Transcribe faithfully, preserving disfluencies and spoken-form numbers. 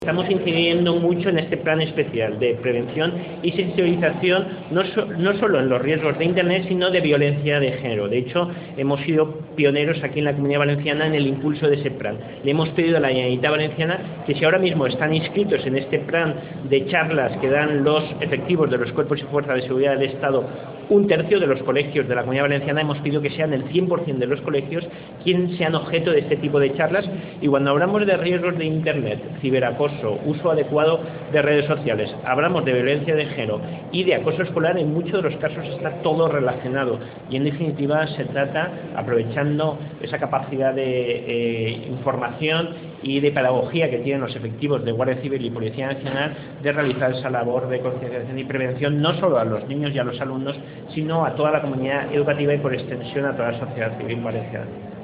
Estamos incidiendo mucho en este plan especial de prevención y sensibilización, no, so, no solo en los riesgos de Internet, sino de violencia de género. De hecho, hemos sido pioneros aquí en la Comunidad Valenciana en el impulso de ese plan. Le hemos pedido a la Generalitat Valenciana que, si ahora mismo están inscritos en este plan de charlas que dan los efectivos de los cuerpos y fuerzas de seguridad del Estado, un tercio de los colegios de la Comunidad Valenciana, hemos pedido que sean el cien por cien de los colegios quienes sean objeto de este tipo de charlas. Y cuando hablamos de riesgos de Internet, ciberacoso, uso adecuado de redes sociales, hablamos de violencia de género y de acoso escolar, en muchos de los casos está todo relacionado y en definitiva se trata, aprovechando esa capacidad de eh, información y de pedagogía que tienen los efectivos de Guardia Civil y Policía Nacional, de realizar esa labor de concienciación y prevención no solo a los niños y a los alumnos, sino a toda la comunidad educativa y por extensión a toda la sociedad civil valenciana.